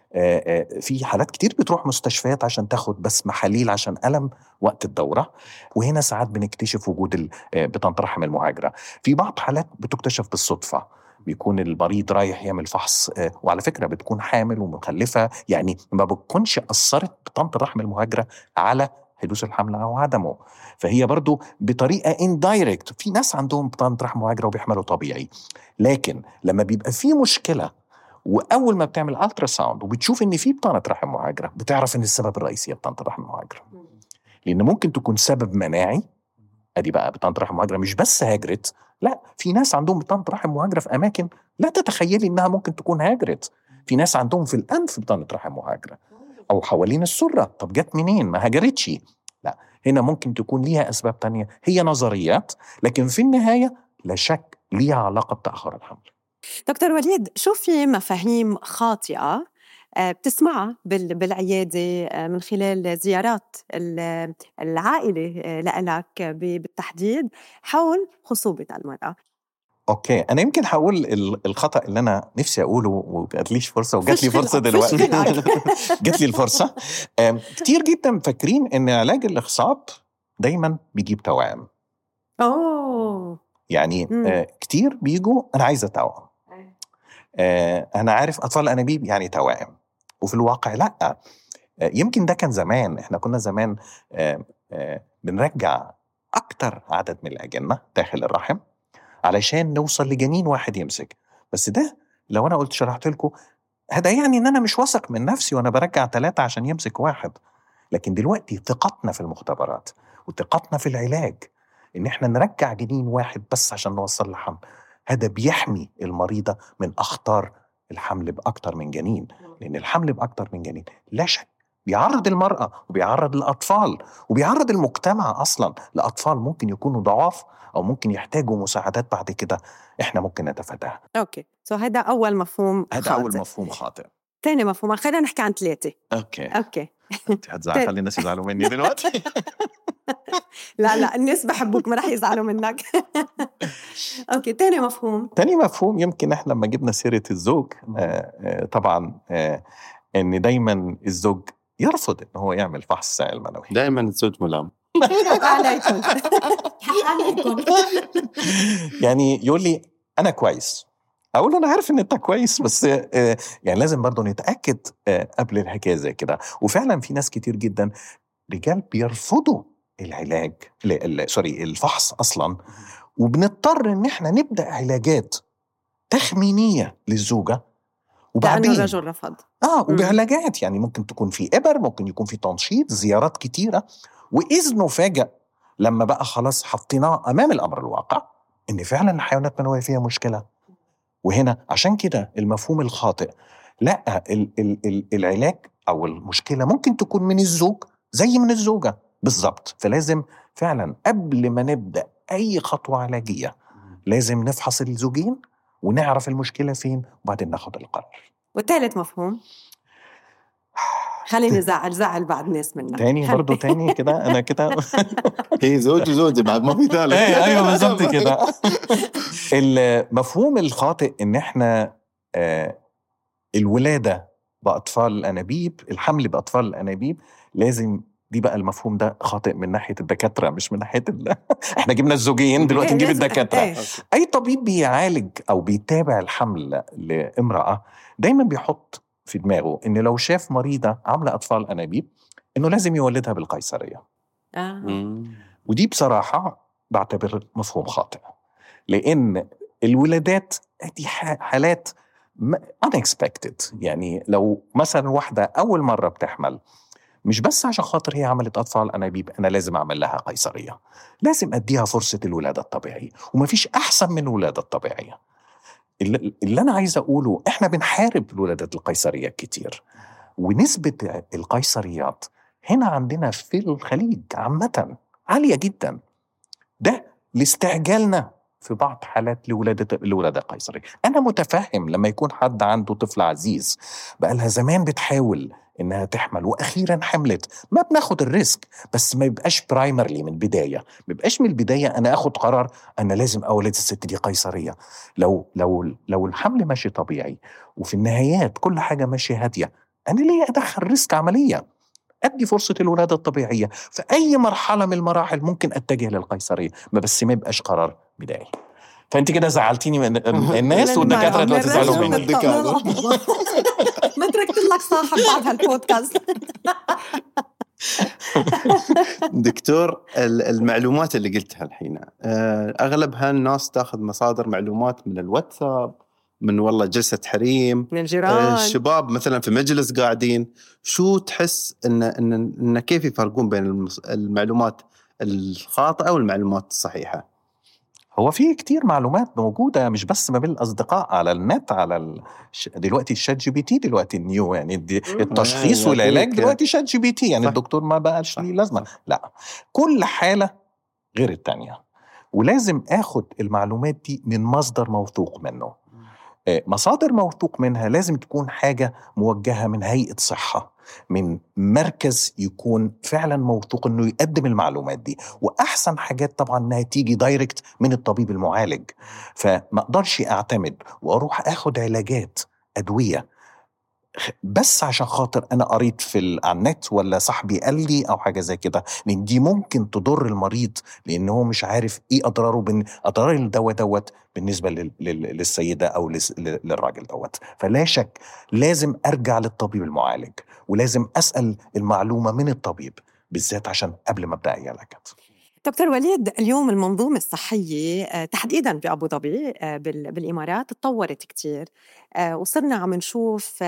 في حالات كتير بتروح مستشفيات عشان تاخد بس محاليل عشان ألم وقت الدورة، وهنا ساعات بنكتشف وجود بطانة الرحم المهاجرة. في بعض حالات بتكتشف بالصدفة، بيكون المريض رايح يعمل فحص، وعلى فكرة بتكون حامل ومخلفة، يعني ما بتكونش أثرت بطانة الرحم المهاجرة على حدوث الحمل أو عدمه، فهي برضو بطريقة اندايركت. في ناس عندهم بطانة رحم مهاجرة وبيحملوا طبيعي، لكن لما بيبقى في مشكلة وأول ما بتعمل ألترا ساوند وبتشوف إن في بطانة رحم مهاجرة، بتعرف إن السبب الرئيسي هي بطانة الرحم المهاجرة، لأن ممكن تكون سبب مناعي. أدي بقى بطانة رحم مهاجرة مش بس هاجرت، لا، في ناس عندهم بطانة رحم مهاجرة في أماكن لا تتخيلي إنها ممكن تكون هاجرت. في ناس عندهم في الأنف بطانة رحم مهاجرة، أو حوالين السرة. طب جت منين؟ ما هاجرتش. لا، هنا ممكن تكون ليها أسباب تانية، هي نظريات، لكن في النهاية لا شك ليها علاقة بتأخر الحمل. دكتور وليد، شو في مفاهيم خاطئة بتسمعها بالعيادة من خلال زيارات العائلة لك بالتحديد حول خصوبة المرأة؟ اوكي، انا يمكن هقول الخطأ اللي انا نفسي اقوله وجات ليش فرصة وجات لي فرصة دلوقتي جات لي الفرصة. كتير جدا فاكرين ان علاج الاخصاب دايما بيجيب توأم. اوه يعني آه كتير بيجوا انا عايزة توأم، آه انا عارف اطفال انابيب يعني توأم، وفي الواقع لا. آه يمكن ده كان زمان، احنا كنا زمان آه آه بنرجع اكتر عدد من الاجنة داخل الرحم علشان نوصل لجنين واحد يمسك. بس ده لو انا قلت شرحت لكم هذا يعني ان انا مش واثق من نفسي وانا برجع ثلاثة عشان يمسك واحد. لكن دلوقتي ثقتنا في المختبرات وثقتنا في العلاج ان احنا نرجع جنين واحد بس عشان نوصل لحمل، هذا بيحمي المريضة من اخطار الحمل باكتر من جنين. لان الحمل باكتر من جنين لا شك بيعرض المرأة وبيعرض الأطفال وبيعرض المجتمع أصلا لأطفال ممكن يكونوا ضعاف أو ممكن يحتاجوا مساعدات بعد كده إحنا ممكن نتفاداها. أوكي، سو هذا أول مفهوم هذا خاطئ. أول مفهوم خاطئ. ثاني مفهوم، خلينا نحكي عن ثلاثة. أوكي أوكي أنت هتزعل، خلي الناس يزعلوا مني دلوقتي. لا لا، الناس بحبوك ما رح يزعلوا منك. أوكي، ثاني مفهوم. ثاني مفهوم يمكن إحنا لما جبنا سيرة الزوج آه آه طبعا آه إن دايما الزوج يرفض إن هو يعمل فحص سائل منوي. دائما الزوج ملام. عليكم يعني يقول لي أنا كويس، أقول له أنا عارف إن أنت كويس، بس يعني لازم برضو نتأكد قبل الحكاية زي كده. وفعلا في ناس كتير جدا رجال بيرفضوا العلاج سوري الفحص أصلا، وبنضطر إن إحنا نبدأ علاجات تخمينية للزوجة وبعدين لأنه الرجل رفض آه وبعلاجات يعني ممكن تكون في إبر، ممكن يكون في تنشيط، زيارات كتيرة، وإذ نفاجأ لما بقى خلاص حطيناه أمام الأمر الواقع إن فعلا الحيوانات المنوية فيها مشكلة. وهنا عشان كده المفهوم الخاطئ، لا ال ال ال العلاج أو المشكلة ممكن تكون من الزوج زي من الزوجة بالضبط. فلازم فعلا قبل ما نبدأ أي خطوة علاجية لازم نفحص الزوجين ونعرف المشكلة فين وبعدين ناخد القرار. والثالث مفهوم خليني زعل زعل بعد ناس منك تاني برضو تاني كده أنا كده هي زوج وزوجة بعد ما في ثالث. أيوة بالضبط كده. المفهوم الخاطئ إن إحنا آه الولادة بأطفال الأنابيب، الحمل بأطفال الأنابيب لازم، دي بقى المفهوم ده خاطئ من ناحية الدكاترة مش من ناحية ال... احنا جبنا الزوجين دلوقتي نجيب الدكاترة. أي طبيب بيعالج أو بيتابع الحمل لامرأة دايما بيحط في دماغه إن لو شاف مريضة عاملة أطفال أنابيب إنه لازم يولدها بالقيصرية. آه. ودي بصراحة بعتبر مفهوم خاطئ، لأن الولادات دي حالات unexpected. يعني لو مثلا واحدة أول مرة بتحمل مش بس عشان خاطر هي عملت أطفال أنابيب أنا لازم أعمل لها قيصرية، لازم أديها فرصة الولادة الطبيعية، ومفيش أحسن من الولادة الطبيعية. اللي, اللي أنا عايز أقوله إحنا بنحارب الولادات القيصرية كتير، ونسبة القيصريات هنا عندنا في الخليج عامة عالية جدا، ده لاستعجالنا في بعض حالات لولادة الولادة القيصرية. أنا متفهم لما يكون حد عنده طفل عزيز بقى لها زمان بتحاول إنها تحمل وأخيرا حملت، ما بناخد الريسك، بس ما يبقاش برايمرلي من بداية، ما يبقاش من البداية أنا أخد قرار أنا لازم أولد الست دي قيصرية. لو لو لو الحمل ماشي طبيعي وفي النهايات كل حاجة ماشي هادية، أنا ليه أدخل ريسك عملية؟ أدي فرصة الولادة الطبيعية في أي مرحلة من المراحل، ممكن أتجه للقيصرية، ما بس ما يبقاش قرار بدائي. فأنت كده زعلتيني من الناس والدكاترة دلوقتي زعلوا مني. ما تركت لك صاحب بعد هالبودكاست. دكتور، المعلومات اللي قلتها الحين أغلبها الناس تأخذ مصادر معلومات من الواتساب، من والله جلسة حريم، من الجيران، الشباب مثلا في مجلس قاعدين. شو تحس إن, إن, إن كيف يفرقون بين المعلومات الخاطئة والمعلومات الصحيحة؟ هو في كتير معلومات موجودة مش بس ما بين الأصدقاء على النت، على ال... دلوقتي الشات جي بي تي دلوقتي النيو، يعني التشخيص والعلاج دلوقتي شات جي بي تي، يعني صح. الدكتور ما بقاش ليه لازمة، لا، كل حالة غير التانية، ولازم أخد المعلومات دي من مصدر موثوق منه. مصادر موثوق منها لازم تكون حاجة موجهة من هيئة صحة، من مركز يكون فعلا موثوق انه يقدم المعلومات دي، واحسن حاجات طبعا انها تيجي دايركت من الطبيب المعالج. فما اقدرش اعتمد واروح اخد علاجات ادوية بس عشان خاطر انا قريت في على النت ولا صاحبي قال لي او حاجه زي كده، لان دي ممكن تضر المريض لان هو مش عارف ايه اضراره، بين اضرار الدواء دوت بالنسبه لل... لل... للسيده او لس... للراجل دوت. فلا شك لازم ارجع للطبيب المعالج، ولازم اسال المعلومه من الطبيب بالذات عشان قبل ما ابدا اي علاجات. دكتور وليد، اليوم المنظومة الصحية تحديداً بأبو ظبي بالإمارات تطورت كتير، وصرنا عم نشوف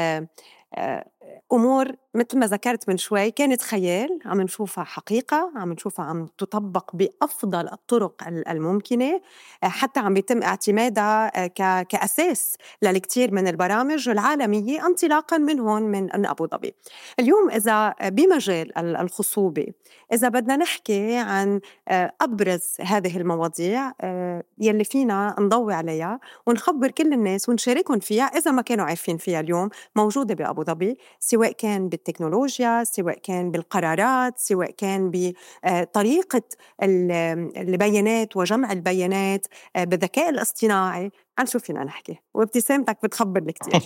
أمور مثل ما ذكرت من شوي كانت خيال عم نشوفها حقيقة، عم نشوفها عم تطبق بأفضل الطرق الممكنة، حتى عم يتم اعتمادها كأساس للكثير من البرامج العالمية انطلاقاً من هون من أبو ظبي. اليوم إذا بمجال الخصوبة إذا بدنا نحكي عن أبرز هذه المواضيع يلي فينا نضوي عليها ونخبر كل الناس ونشاركهم فيها إذا ما كانوا عارفين فيها، اليوم موجودة بأبو ظبي، سواء كان بالتكنولوجيا، سواء كان بالقرارات، سواء كان بطريقة البيانات وجمع البيانات بالذكاء الاصطناعي. عن شو فينا نحكي؟ وابتسامتك بتخبر الكثير.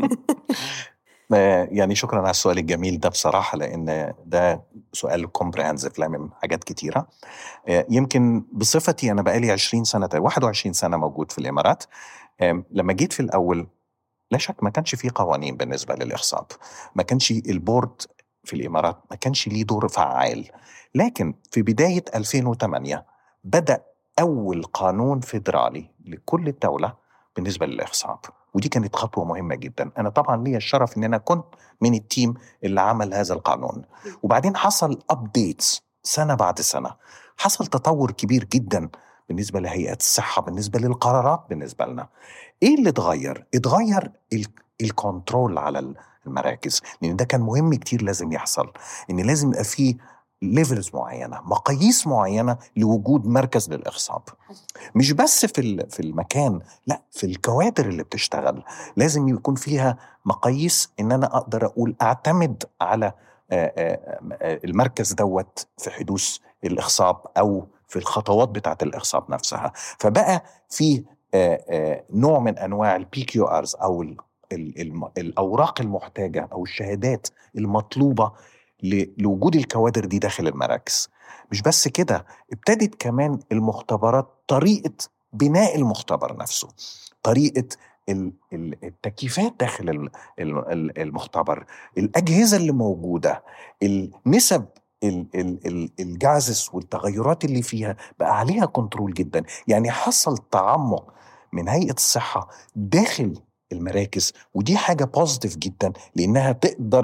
يعني شكرا على السؤال الجميل ده بصراحة، لأن ده سؤال كومبريهنسيف لامم حاجات كتيرة. يمكن بصفتي أنا بقالي عشرين سنة واحد وعشرين سنة موجود في الإمارات. لما جيت في الأول لا شك ما كانش فيه قوانين بالنسبة للإخصاب، ما كانش البورد في الإمارات ما كانش ليه دور فعال، لكن في بداية ألفين وثمانية بدأ أول قانون فيدرالي لكل الدولة بالنسبة للإخصاب، ودي كانت خطوة مهمة جدا. أنا طبعا لي الشرف أن أنا كنت من التيم اللي عمل هذا القانون، وبعدين حصل أبديتس سنة بعد سنة، حصل تطور كبير جدا بالنسبة لهيئة الصحة، بالنسبة للقرارات بالنسبة لنا. إيه اللي اتغير؟ اتغير الكنترول على المراكز، لأن ده كان مهم كتير لازم يحصل، إن لازم يبقى فيه ليفلز معينة، مقاييس معينة لوجود مركز للإخصاب، مش بس في في المكان، لا في الكوادر اللي بتشتغل لازم يكون فيها مقاييس إن أنا أقدر أقول أعتمد على المركز دوت في حدوث الإخصاب أو في الخطوات بتاعة الإخصاب نفسها. فبقى في نوع من أنواع البي كيو آرز أو ال ال ال الأوراق المحتاجة أو الشهادات المطلوبة لوجود الكوادر دي داخل المراكز. مش بس كده، ابتدت كمان المختبرات، طريقة بناء المختبر نفسه، طريقة التكييفات داخل المختبر، الأجهزة اللي موجودة، النسب الجازس والتغيرات اللي فيها بقى عليها كنترول جدا. يعني حصل تعمق من هيئة الصحة داخل المراكز، ودي حاجة بوزيتيف جدا لأنها تقدر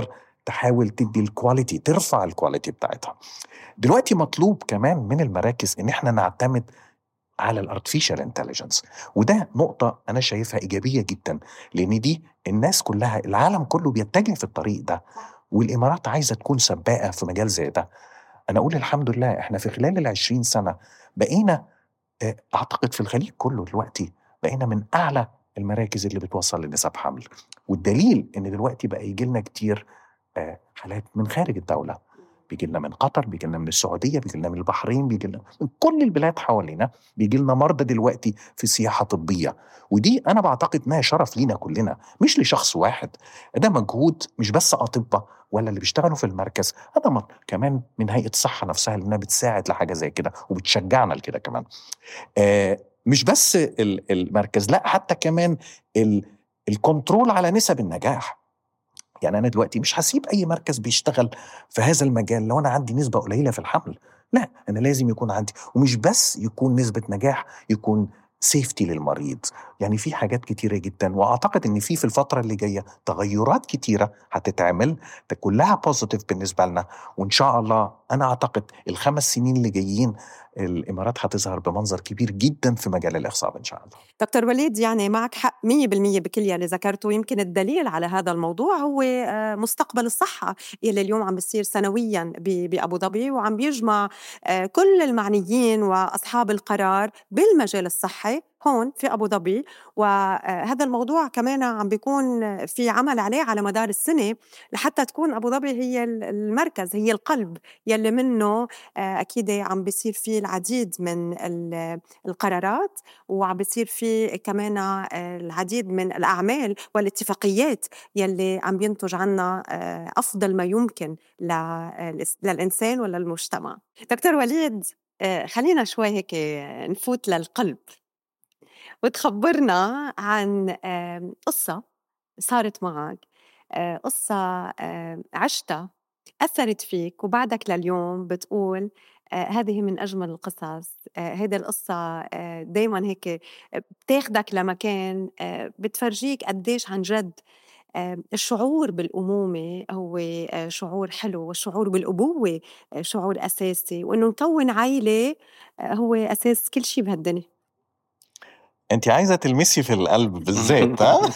تحاول تدي الكواليتي، ترفع الكواليتي بتاعتها. دلوقتي مطلوب كمان من المراكز ان احنا نعتمد على الارتفيشال انتليجنس، وده نقطة انا شايفها ايجابية جدا، لان دي الناس كلها، العالم كله بيتجه في الطريق ده، والامارات عايزة تكون سباقة في مجال زي ده. انا اقول الحمد لله احنا في خلال العشرين سنة بقينا، اعتقد في الخليج كله دلوقتي بقينا من اعلى المراكز اللي بتوصل لنسب حمل، والدليل ان دلوقتي بقى يجي لنا كتير حالات من خارج الدولة، بيجي لنا من قطر، بيجي لنا من السعودية، بيجي لنا من البحرين، بيجي لنا من كل البلاد حوالينا، بيجي لنا مرضى دلوقتي في سياحة طبية. ودي أنا بعتقد إنها شرف لينا كلنا، مش لشخص واحد، ده مجهود مش بس أطباء ولا اللي بيشتغلوا في المركز، هذا كمان من هيئة الصحة نفسها لأنها بتساعد لحاجة زي كده وبتشجعنا لكده كمان. آه مش بس المركز، لا حتى كمان الكنترول على نسب النجاح. يعني أنا دلوقتي مش هسيب أي مركز بيشتغل في هذا المجال لو أنا عندي نسبة قليلة في الحمل، لا أنا لازم يكون عندي، ومش بس يكون نسبة نجاح، يكون سيفتي للمريض. يعني في حاجات كتيرة جدا، وأعتقد أن في في الفترة اللي جاية تغيرات كتيرة هتتعمل كلها بوزيتيف بالنسبة لنا، وإن شاء الله أنا أعتقد الخمس سنين اللي جايين الإمارات هتظهر بمنظر كبير جدا في مجال الإخصاب إن شاء الله. دكتور وليد، يعني معك حق مية بالمية بكل اللي ذكرته. يمكن الدليل على هذا الموضوع هو مستقبل الصحة اللي اليوم عم بيصير سنويا بأبو ظبي، وعم بيجمع كل المعنيين وأصحاب القرار بالمجال الصحي هون في أبو ظبي. وهذا الموضوع كمان عم بيكون في عمل عليه على مدار السنة لحتى تكون أبو ظبي هي المركز، هي القلب يلي منه أكيد عم بيصير فيه العديد من القرارات، وعم بيصير فيه كمان العديد من الأعمال والاتفاقيات يلي عم بينتج عنا أفضل ما يمكن للإنسان ولا المجتمع. دكتور وليد، خلينا شوي هيك نفوت للقلب وتخبرنا عن قصة صارت معك، قصة عشتها أثرت فيك وبعدك لليوم بتقول هذه من أجمل القصص. هذه القصة دايما هيك بتاخدك لمكان بتفرجيك قديش عن جد الشعور بالأمومة هو شعور حلو، والشعور بالأبوة شعور أساسي، وإنه نكون عائلة هو أساس كل شيء بهالدنيا. انت عايزة تلمسي في القلب بالذات ها؟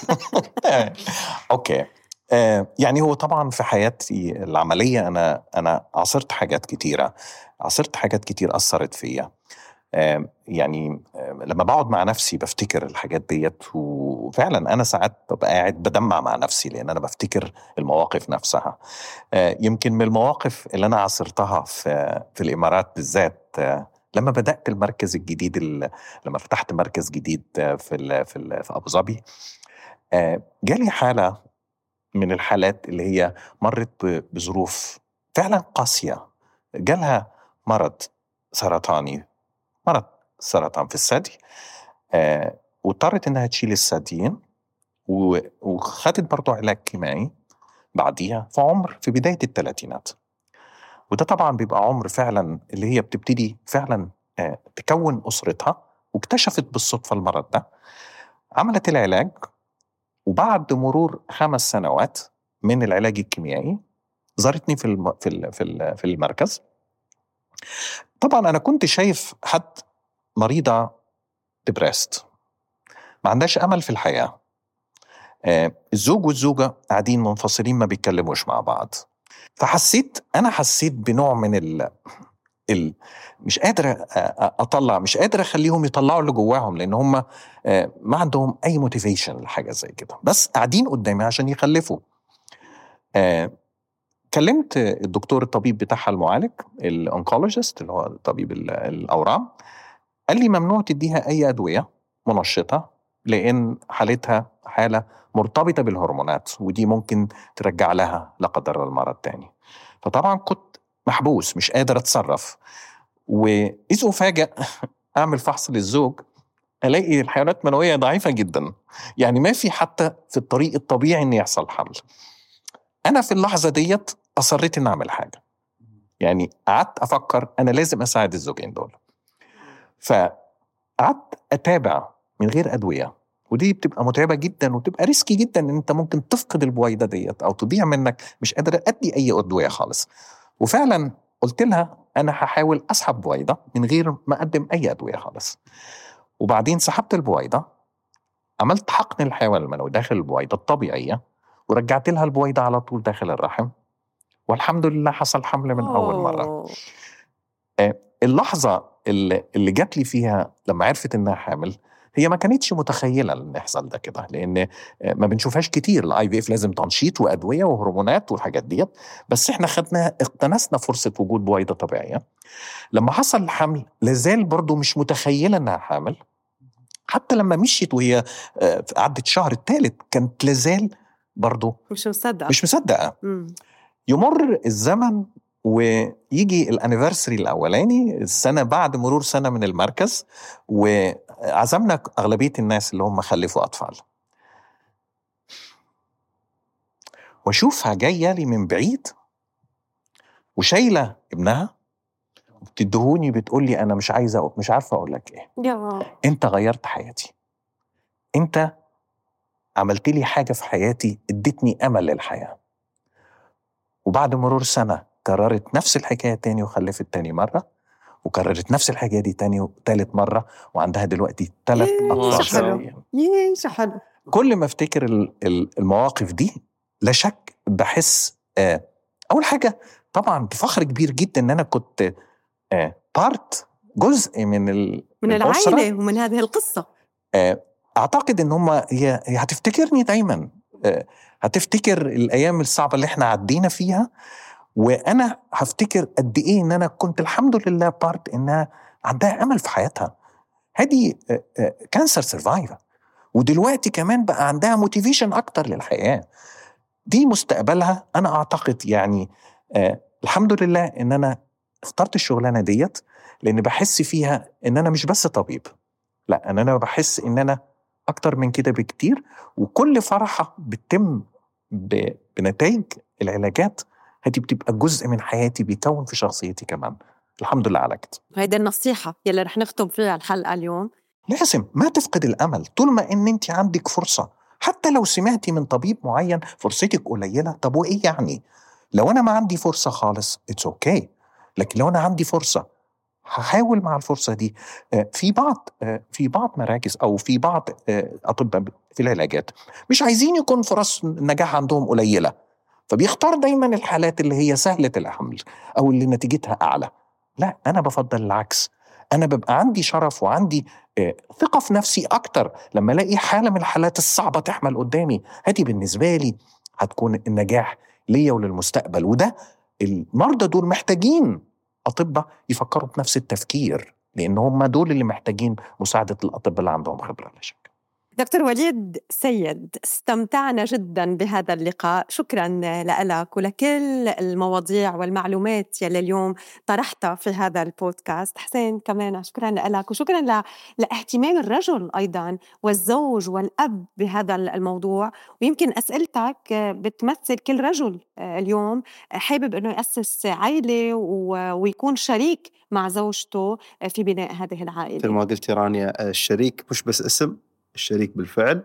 اوكي. آه يعني هو طبعا في حياتي العملية أنا أنا عصرت حاجات كتيرة، عصرت حاجات كتير أثرت فيا. آه يعني آه لما بقعد مع نفسي بفتكر الحاجات ديت، وفعلا أنا ساعات ببقى قاعد بدمع مع نفسي لأن أنا بفتكر المواقف نفسها. آه يمكن من المواقف اللي أنا عصرتها في في الإمارات بالذات، آه لما بدأت المركز الجديد، لما فتحت مركز جديد في ال في, ال في أبو ظبي، آه جالي حالة من الحالات اللي هي مرت بظروف فعلا قاسية. جالها مرض سرطاني، مرض سرطان في الثدي، آه واضطرت انها تشيل الثديين، وخدت برضو علاج كيماوي بعديها في عمر في بداية الثلاثينات. وده طبعا بيبقى عمر فعلا اللي هي بتبتدي فعلا آه تكون أسرتها، واكتشفت بالصدفة المرض ده، عملت العلاج، وبعد مرور خمس سنوات من العلاج الكيميائي زارتني في الم... في ال... في ال... في المركز. طبعا انا كنت شايف حد مريضة ديبريست، ما عندهاش امل في الحياة، آه الزوج والزوجة قاعدين منفصلين ما بيتكلموش مع بعض. فحسيت انا حسيت بنوع من ال... ال... مش قادر اطلع، مش قادر اخليهم يطلعوا اللي جواهم، لان هم آه ما عندهم اي موتيفيشن لحاجة زي كده، بس قاعدين قدامي عشان يخلفوا. آه كلمت الدكتور الطبيب بتاعها المعالج الانكولوجيست اللي هو طبيب الأورام، قال لي ممنوع تديها أي أدوية منشطة لأن حالتها حالة مرتبطة بالهرمونات، ودي ممكن ترجع لها لا قدر المرض تاني. فطبعا كنت محبوس مش قادر أتصرف، وإذ أفاجأ أعمل فحص للزوج ألاقي الحيوانات المنوية ضعيفة جدا، يعني ما في حتى في الطريق الطبيعي إن يحصل حمل. أنا في اللحظة ديت أصريت إن أعمل حاجة، يعني قعدت أفكر أنا لازم أساعد الزوجين دول. فقعدت أتابع من غير أدوية ودي بتبقى متعبة جدا وتبقى ريسكي جدا ان انت ممكن تفقد البويضة ديت او تضيع منك، مش قادر ادي اي ادوية خالص. وفعلا قلت لها انا هحاول اسحب بويضة من غير ما اقدم اي ادوية خالص. وبعدين سحبت البويضة، عملت حقن الحيوان المنوي داخل البويضة الطبيعية، ورجعت لها البويضة على طول داخل الرحم، والحمد لله حصل حمل من أول مرة. أوه. آه، اللحظة اللي, اللي جات لي فيها لما عرفت إنها حامل، هي ما كانتش متخيلة إن يحصل ده كده، لأن آه، ما بنشوفهاش كتير. الاي في اف لازم تنشيط وأدوية وهرمونات والحاجات ديت، بس إحنا خدنا اقتنسنا فرصة وجود بويضة طبيعية. لما حصل الحمل لازال برضو مش متخيلة إنها حامل، حتى لما مشيت وهي آه، عدت شهر الثالث كانت لازال برضو مش مصدقة مش مصدقة. مم. يمر الزمن ويجي الانيفرسري الاولاني السنه بعد مرور سنه من المركز، وعزمنا اغلبيه الناس اللي هم خلفوا اطفال، واشوفها جايه لي من بعيد وشايله ابنها بتدهوني، بتقول لي انا مش عايزه مش عارفه اقول لك ايه، يا انت غيرت حياتي، انت عملت لي حاجه في حياتي ادتني امل للحياه. وبعد مرور سنه كررت نفس الحكايه تاني وخلفت تاني مره، وكررت نفس الحاجة دي تاني وتالت مرة، وعندها دلوقتي ثلاث إيه أطفال شو حلو. سويين. ييه شو حلو. كل ما افتكر ال- ال- المواقف دي لا شك بحس آه أول حاجة طبعا بفخر كبير جدا إن أنا كنت آه بارت جزء من ال- من الأسرة. العائلة ومن هذه القصة. آه أعتقد إن هم هي هي هتفتكرني دايما، آه هتفتكر الأيام الصعبة اللي احنا عدينا فيها، وانا هفتكر قد ايه ان انا كنت الحمد لله بارت انها عندها امل في حياتها. هذه كانسر سرفايفر، ودلوقتي كمان بقى عندها موتيفيشن اكتر للحياه. دي مستقبلها. انا اعتقد يعني آه الحمد لله ان انا اخترت الشغلانه ديت، لان بحس فيها ان انا مش بس طبيب، لا ان انا بحس ان انا اكتر من كده بكتير. وكل فرحه بتتم ب- بنتائج العلاجات هذه بتبقى جزء من حياتي، بيكون في شخصيتي كمان. الحمد لله على كده. هيدا النصيحة يلي رح نختم فيها الحلقة اليوم. لازم ما تفقد الامل طول ما ان انت عندك فرصه، حتى لو سمعتي من طبيب معين فرصتك قليله، طب وايه يعني؟ لو انا ما عندي فرصه خالص اتس اوكي okay. لكن لو انا عندي فرصه هحاول مع الفرصه دي. آه، في بعض آه، في بعض مراكز او في بعض آه، اطباء في العلاجات مش عايزين يكون فرص النجاح عندهم قليله، فبيختار دايما الحالات اللي هي سهله الحمل او اللي نتيجتها اعلى. لا انا بفضل العكس، انا ببقى عندي شرف وعندي آه، ثقه في نفسي اكتر لما الاقي حاله من الحالات الصعبه تحمل قدامي. هذه بالنسبه لي هتكون النجاح ليا وللمستقبل. وده المرضى دول محتاجين اطباء يفكروا بنفس التفكير، لان هم دول اللي محتاجين مساعده الاطباء اللي عندهم خبره لا شك. دكتور وليد سيد، استمتعنا جدا بهذا اللقاء. شكرا لك ولكل المواضيع والمعلومات يلي اليوم طرحتها في هذا البودكاست. حسين كمان شكرا لك، وشكرا ل... لاهتمام الرجل أيضا والزوج والأب بهذا الموضوع. ويمكن أسئلتك بتمثل كل رجل اليوم حابب أنه يأسس عائلة و... ويكون شريك مع زوجته في بناء هذه العائلة. مثل ما قلت رانيا، الشريك مش بس اسم، الشريك بالفعل.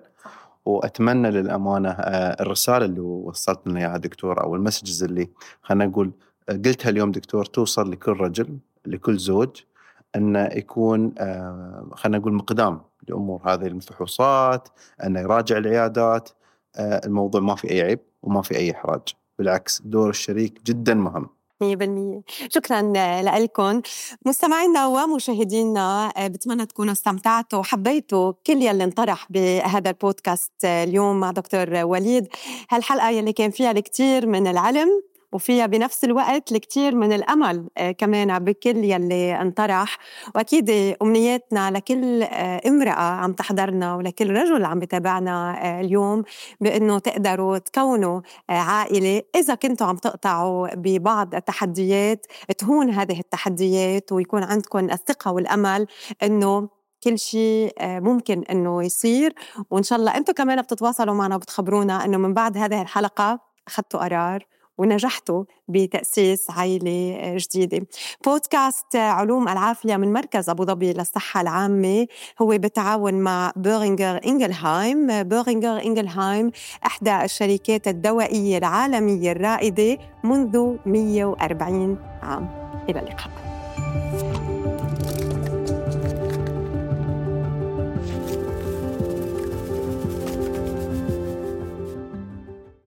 وأتمنى للأمانة الرسالة اللي وصلت لنا يا دكتور أو المسجز اللي خلنا نقول قلتها اليوم دكتور توصل لكل رجل لكل زوج، أن يكون خلنا نقول مقدام لأمور هذه المفحوصات، أن يراجع العيادات. الموضوع ما في أي عيب وما في أي إحراج، بالعكس دور الشريك جدا مهم. مية بالمية. شكرا لكم مستمعينا ومشاهدينا، بتمنى تكونوا استمتعتوا وحبيتوا كل يلي انطرح بهذا البودكاست اليوم مع دكتور وليد. هالحلقة يلي كان فيها الكثير من العلم وفيها بنفس الوقت الكثير من الأمل كمان بكل يلي انطرح. وأكيد أمنياتنا لكل امرأة عم تحضرنا ولكل رجل عم بتابعنا اليوم بأنه تقدروا تكونوا عائلة. إذا كنتوا عم تقطعوا ببعض التحديات تهون هذه التحديات ويكون عندكم الثقة والأمل أنه كل شيء ممكن أنه يصير. وإن شاء الله أنتوا كمان بتتواصلوا معنا وبتخبرونا أنه من بعد هذه الحلقة أخذتوا قرار ونجحتوا بتأسيس عائلة جديدة. بودكاست علوم العافية من مركز أبو ظبي للصحة العامة هو بالتعاون مع بورينغر إنجلهايم. بورينغر إنجلهايم إحدى الشركات الدوائية العالمية الرائدة منذ مئة وأربعين عام. إلى اللقاء.